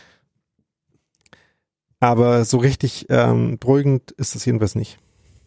D: Aber so richtig beruhigend ist das jedenfalls nicht.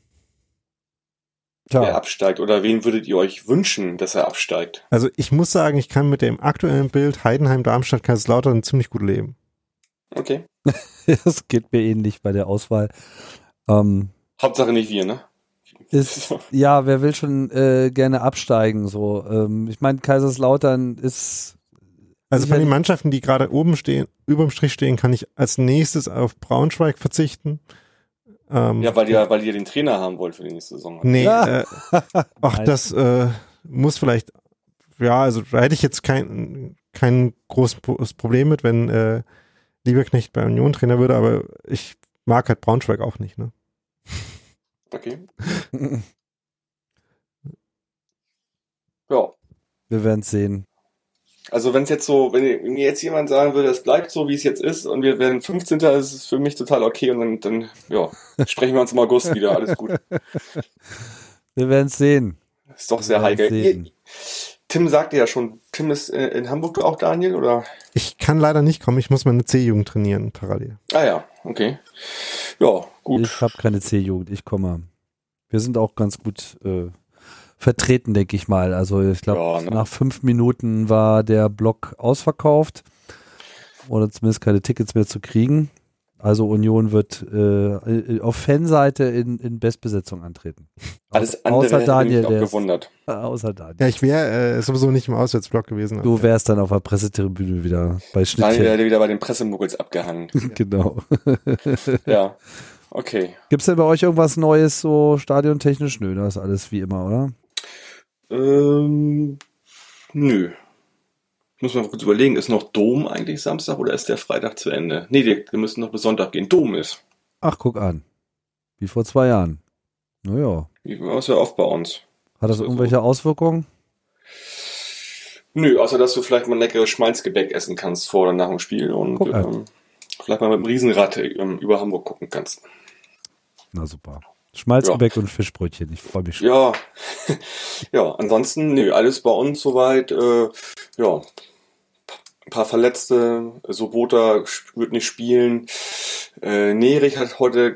B: Wer absteigt oder wen würdet ihr euch wünschen, dass er absteigt?
D: Also ich muss sagen, ich kann mit dem aktuellen Bild Heidenheim, Darmstadt, Kaiserslautern ziemlich gut leben.
B: Okay.
C: Das geht mir ähnlich bei der Auswahl.
B: Hauptsache nicht wir, ne?
C: Ja, wer will schon gerne absteigen? So, ich meine, Kaiserslautern ist.
D: Also von den Mannschaften, die gerade oben stehen, überm Strich stehen, kann ich als nächstes auf Braunschweig verzichten.
B: Ja, weil ihr den Trainer haben wollt für die nächste Saison.
D: Nee, das muss vielleicht, ja, also da hätte ich jetzt kein großes Problem mit, wenn Lieberknecht bei Union Trainer würde, aber ich mag halt Braunschweig auch nicht, ne?
B: Okay. Ja.
C: Wir werden es sehen.
B: Also wenn mir jetzt jemand sagen würde, es bleibt so, wie es jetzt ist und wir werden 15. ist es für mich total okay und dann sprechen wir uns im August wieder, alles gut.
C: Wir werden es sehen.
B: Ist doch sehr heikel. Tim sagte ja schon, Tim ist in Hamburg, du auch, Daniel, oder?
D: Ich kann leider nicht kommen, ich muss meine C-Jugend trainieren parallel.
B: Ah ja, okay. Ja, gut.
C: Ich habe keine C-Jugend, ich komme. Wir sind auch ganz gut vertreten, denke ich mal. Also ich glaube, nach 5 Minuten war der Block ausverkauft oder zumindest keine Tickets mehr zu kriegen. Also Union wird auf Fanseite in Bestbesetzung antreten.
B: Alles andere
C: außer Daniel,
B: hätte mich auch gewundert.
C: Außer Daniel.
D: Ja, ich wäre sowieso nicht im Auswärtsblock gewesen.
C: Du wärst dann auf der Pressetribüne wieder bei Schnittchen.
B: Daniel hätte wieder bei den Pressemuggels abgehangen.
C: Genau.
B: Ja, okay.
C: Gibt's denn bei euch irgendwas Neues, so stadiontechnisch? Nö, das ist alles wie immer, oder?
B: Nö. Muss man kurz überlegen, ist noch Dom eigentlich Samstag oder ist der Freitag zu Ende? Nee, wir müssen noch bis Sonntag gehen. Dom ist.
C: Ach, guck an. Wie vor 2 Jahren. Naja.
B: Das ist ja oft bei uns.
C: Hat das irgendwelche Auswirkungen?
B: Nö, außer dass du vielleicht mal ein leckeres Schmalzgebäck essen kannst vor oder nach dem Spiel und vielleicht mal mit dem Riesenrad über Hamburg gucken kannst.
C: Na super. Schmalzgebäck und Fischbrötchen, ich freue mich schon.
B: Ja, ja, ansonsten, alles bei uns soweit, ein paar Verletzte, Sobota wird nicht spielen, Nerich hat heute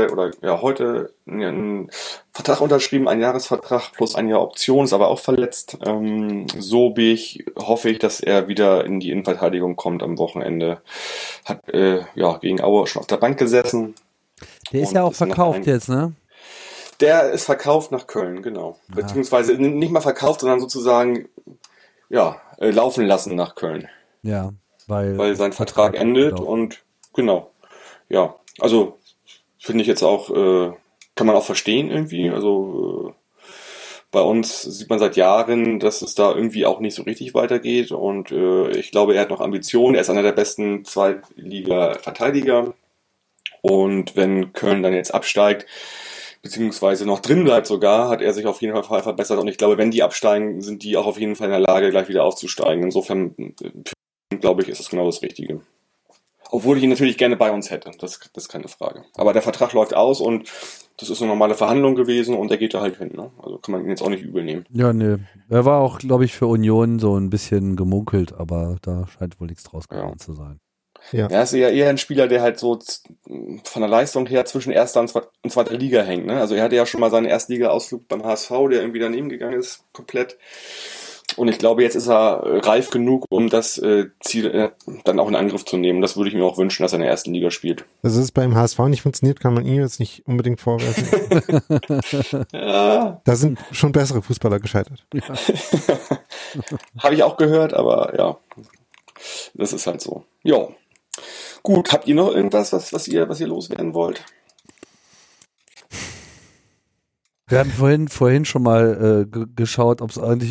B: einen Vertrag unterschrieben, einen Jahresvertrag plus ein Jahr Option, ist aber auch verletzt. Sobich hoffe ich, dass er wieder in die Innenverteidigung kommt am Wochenende. Hat gegen Aue schon auf der Bank gesessen.
C: Der ist ja auch verkauft jetzt, ne?
B: Der ist verkauft nach Köln, genau. Ja. Beziehungsweise nicht mal verkauft, sondern sozusagen laufen lassen nach Köln.
C: Ja,
B: weil sein Vertrag endet und genau. Ja, also finde ich jetzt auch, kann man auch verstehen irgendwie. Also bei uns sieht man seit Jahren, dass es da irgendwie auch nicht so richtig weitergeht und ich glaube, er hat noch Ambitionen. Er ist einer der besten Zweitliga-Verteidiger und wenn Köln dann jetzt absteigt, beziehungsweise noch drin bleibt sogar, hat er sich auf jeden Fall verbessert und ich glaube, wenn die absteigen, sind die auch auf jeden Fall in der Lage, gleich wieder aufzusteigen. Insofern glaube ich, ist das genau das Richtige. Obwohl ich ihn natürlich gerne bei uns hätte, das ist keine Frage. Aber der Vertrag läuft aus und das ist eine normale Verhandlung gewesen und er geht da halt hin. Ne? Also kann man ihn jetzt auch nicht übel nehmen.
C: Ja, nee. Er war auch, glaube ich, für Union so ein bisschen gemunkelt, aber da scheint wohl nichts draus geworden zu sein.
B: Ja. Er ist ja eher ein Spieler, der halt so von der Leistung her zwischen erster und zweiter Liga hängt. Ne? Also er hatte ja schon mal seinen Erstliga-Ausflug beim HSV, der irgendwie daneben gegangen ist, komplett. Und ich glaube, jetzt ist er reif genug, um das Ziel dann auch in Angriff zu nehmen. Das würde ich mir auch wünschen, dass er in der ersten Liga spielt.
D: Dass es beim HSV nicht funktioniert, kann man ihm jetzt nicht unbedingt vorwerfen.
B: Ja.
D: Da sind schon bessere Fußballer gescheitert.
C: Ja.
B: Habe ich auch gehört, aber ja, das ist halt so. Ja. Gut, habt ihr noch irgendwas, was ihr loswerden wollt?
C: Wir hatten vorhin schon mal geschaut, ob es eigentlich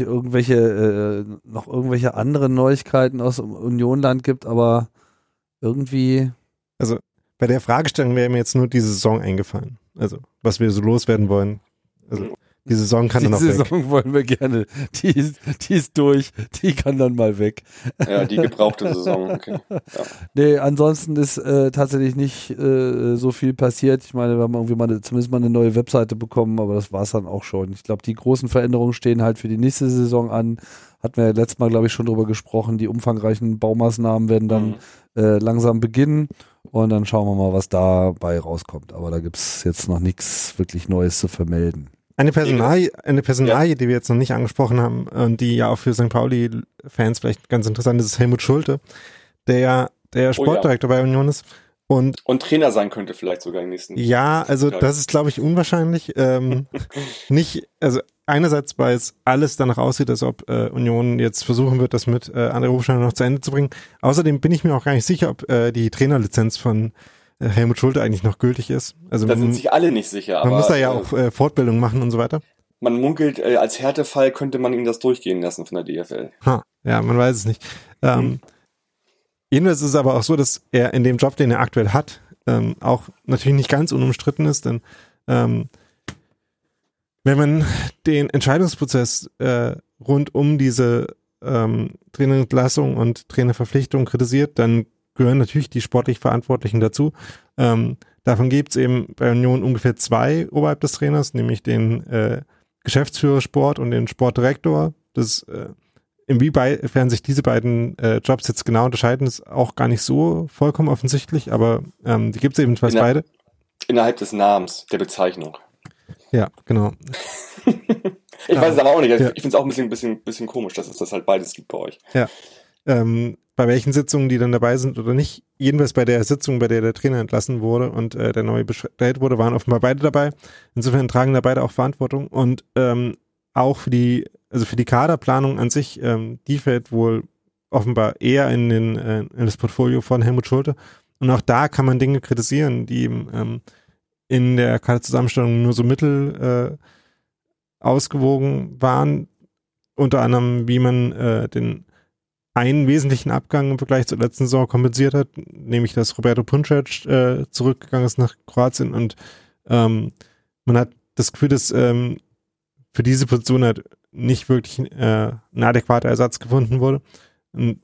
C: noch irgendwelche anderen Neuigkeiten aus dem Unionland gibt, aber irgendwie.
D: Also bei der Fragestellung wäre mir jetzt nur die Saison eingefallen. Also was wir so loswerden wollen. Also die Saison kann dann noch weg.
C: Die Saison wollen wir gerne. Die ist durch. Die kann dann mal weg.
B: Ja, die gebrauchte Saison. Okay. Ja.
C: Nee, ansonsten ist tatsächlich nicht so viel passiert. Ich meine, wir haben irgendwie zumindest mal eine neue Webseite bekommen, aber das war es dann auch schon. Ich glaube, die großen Veränderungen stehen halt für die nächste Saison an. Hatten wir ja letztes Mal, glaube ich, schon drüber gesprochen. Die umfangreichen Baumaßnahmen werden dann langsam beginnen und dann schauen wir mal, was dabei rauskommt. Aber da gibt es jetzt noch nichts wirklich Neues zu vermelden.
D: Eine Personalie, die wir jetzt noch nicht angesprochen haben und die ja auch für St. Pauli-Fans vielleicht ganz interessant ist, ist Helmut Schulte, der Sportdirektor bei Union ist. Und
B: Trainer sein könnte vielleicht sogar im nächsten Jahr.
D: Ja, also das ist, glaube ich, unwahrscheinlich. Also einerseits, weil es alles danach aussieht, als ob Union jetzt versuchen wird, das mit André Hofsteiner noch zu Ende zu bringen. Außerdem bin ich mir auch gar nicht sicher, ob die Trainerlizenz von Helmut Schulte eigentlich noch gültig ist. Also
B: da sind sich alle nicht sicher.
D: Man muss da ja auch Fortbildung machen und so weiter.
B: Man munkelt, als Härtefall könnte man ihm das durchgehen lassen von der DFL.
D: Ja, man weiß es nicht. Jedenfalls ist es aber auch so, dass er in dem Job, den er aktuell hat, auch natürlich nicht ganz unumstritten ist, denn wenn man den Entscheidungsprozess rund um diese Trainerentlassung und Trainerverpflichtung kritisiert, dann gehören natürlich die sportlich Verantwortlichen dazu. Davon gibt es eben bei Union ungefähr 2 oberhalb des Trainers, nämlich den Geschäftsführer Sport und den Sportdirektor. Inwiefern sich diese beiden Jobs jetzt genau unterscheiden, ist auch gar nicht so vollkommen offensichtlich, aber die gibt es ebenfalls beide.
B: Innerhalb des Namens, der Bezeichnung.
D: Ja, genau.
B: Ich weiß es aber auch nicht. Ich finde es auch ein bisschen komisch, dass es das halt beides gibt bei euch.
D: Ja. Bei welchen Sitzungen die dann dabei sind oder nicht. Jedenfalls bei der Sitzung, bei der der Trainer entlassen wurde und der neue bestellt wurde, waren offenbar beide dabei. Insofern tragen da beide auch Verantwortung und auch für die Kaderplanung an sich, die fällt wohl offenbar eher in das Portfolio von Helmut Schulte. Und auch da kann man Dinge kritisieren, die eben in der Kaderzusammenstellung nur so mittel ausgewogen waren. Unter anderem, wie man den einen wesentlichen Abgang im Vergleich zur letzten Saison kompensiert hat, nämlich dass Roberto Punčač zurückgegangen ist nach Kroatien und man hat das Gefühl, dass für diese Position halt nicht wirklich ein adäquater Ersatz gefunden wurde. Und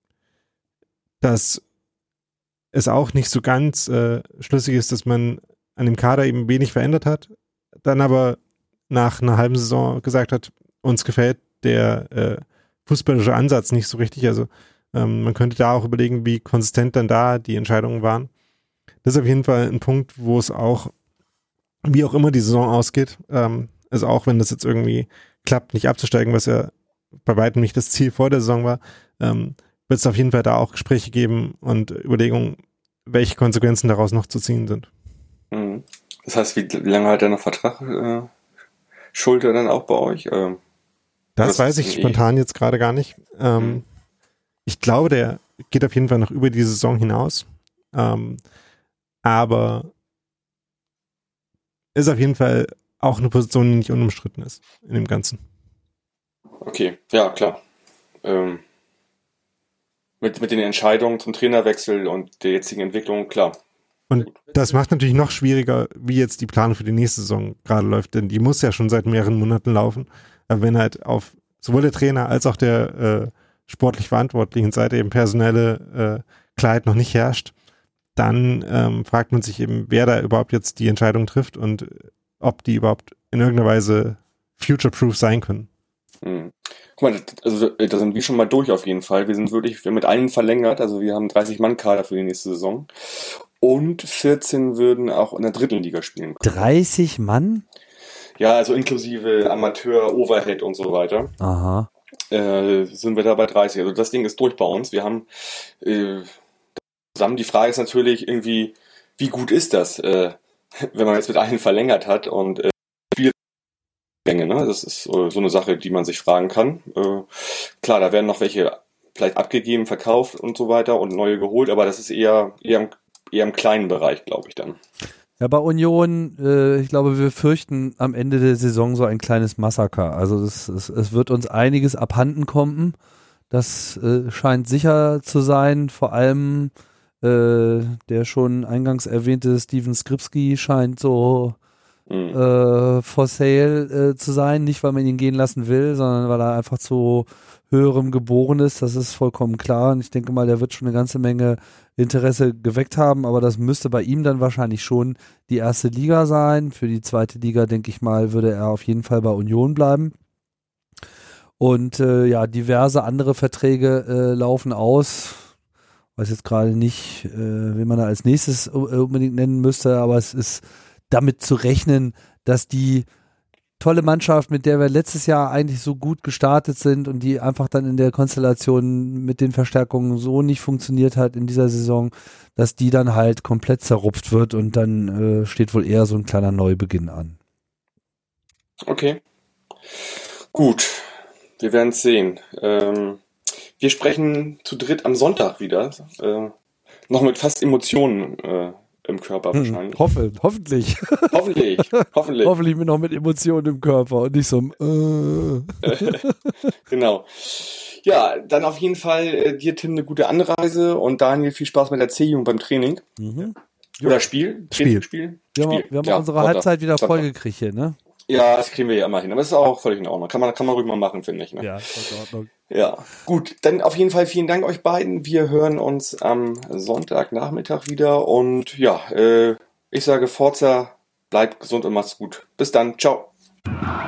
D: dass es auch nicht so ganz schlüssig ist, dass man an dem Kader eben wenig verändert hat, dann aber nach einer halben Saison gesagt hat, uns gefällt der fußballische Ansatz nicht so richtig. Also man könnte da auch überlegen, wie konsistent dann da die Entscheidungen waren. Das ist auf jeden Fall ein Punkt, wo es auch, wie auch immer die Saison ausgeht, also auch wenn das jetzt irgendwie klappt, nicht abzusteigen, was ja bei weitem nicht das Ziel vor der Saison war, wird es auf jeden Fall da auch Gespräche geben und Überlegungen, welche Konsequenzen daraus noch zu ziehen sind.
B: Das heißt, wie lange hat der noch Vertrag? Schulte dann auch bei euch?
D: Das weiß ich spontan jetzt gerade gar nicht. Ich glaube, der geht auf jeden Fall noch über die Saison hinaus. Aber ist auf jeden Fall auch eine Position, die nicht unumstritten ist in dem Ganzen.
B: Okay, ja, klar. Mit den Entscheidungen zum Trainerwechsel und der jetzigen Entwicklung, klar.
D: Und das macht natürlich noch schwieriger, wie jetzt die Planung für die nächste Saison gerade läuft, denn die muss ja schon seit mehreren Monaten laufen. Aber wenn halt auf sowohl der Trainer als auch der sportlich verantwortlichen Seite eben personelle Klarheit noch nicht herrscht, dann fragt man sich eben, wer da überhaupt jetzt die Entscheidung trifft und ob die überhaupt in irgendeiner Weise future-proof sein können.
B: Guck mal, also da sind wir schon mal durch auf jeden Fall. Wir haben mit allen verlängert, also wir haben 30-Mann-Kader für die nächste Saison und 14 würden auch in der Drittliga spielen können.
C: 30 Mann?
B: Ja, also inklusive Amateur, Overhead und so weiter.
C: Aha.
B: Sind wir da bei 30. Also das Ding ist durch bei uns. Wir haben zusammen, die Frage ist natürlich irgendwie, wie gut ist das, wenn man jetzt mit allen verlängert hat und Spiellänge, ne? Das ist so eine Sache, die man sich fragen kann. Klar, da werden noch welche vielleicht abgegeben, verkauft und so weiter und neue geholt, aber das ist eher im kleinen Bereich, glaube ich dann.
C: Ja, bei Union, ich glaube, wir fürchten am Ende der Saison so ein kleines Massaker. Also es wird uns einiges abhanden kommen. Das scheint sicher zu sein. Vor allem der schon eingangs erwähnte Steven Skripski scheint so for sale zu sein. Nicht, weil man ihn gehen lassen will, sondern weil er einfach zu höherem geboren ist. Das ist vollkommen klar. Und ich denke mal, der wird schon eine ganze Menge Interesse geweckt haben. Aber das müsste bei ihm dann wahrscheinlich schon die erste Liga sein. Für die zweite Liga, denke ich mal, würde er auf jeden Fall bei Union bleiben. Und ja, diverse andere Verträge laufen aus. Weiß jetzt gerade nicht, wen man da als nächstes unbedingt nennen müsste, aber es ist damit zu rechnen, dass die tolle Mannschaft, mit der wir letztes Jahr eigentlich so gut gestartet sind und die einfach dann in der Konstellation mit den Verstärkungen so nicht funktioniert hat in dieser Saison, dass die dann halt komplett zerrupft wird und dann steht wohl eher so ein kleiner Neubeginn an.
B: Okay. Gut. Wir werden es sehen. Wir sprechen zu dritt am Sonntag wieder. Noch mit fast Emotionen im Körper wahrscheinlich.
C: Hoffentlich.
B: Hoffentlich.
C: Hoffentlich noch mit Emotionen im Körper und nicht so
B: Genau. Ja, dann auf jeden Fall dir, Tim, eine gute Anreise und Daniel, viel Spaß mit der C-Jugend beim Training.
C: Mhm.
B: Oder Spiel.
C: Wir haben unsere Halbzeit wieder vollgekriegt hier, ne?
B: Ja, das kriegen wir ja immer hin. Aber das ist auch völlig in Ordnung. Kann man ruhig mal machen, finde ich. Ne?
C: Ja, ist in Ordnung.
B: Ja, gut. Dann auf jeden Fall vielen Dank euch beiden. Wir hören uns am Sonntagnachmittag wieder. Und ja, ich sage Forza, bleibt gesund und macht's gut. Bis dann. Ciao.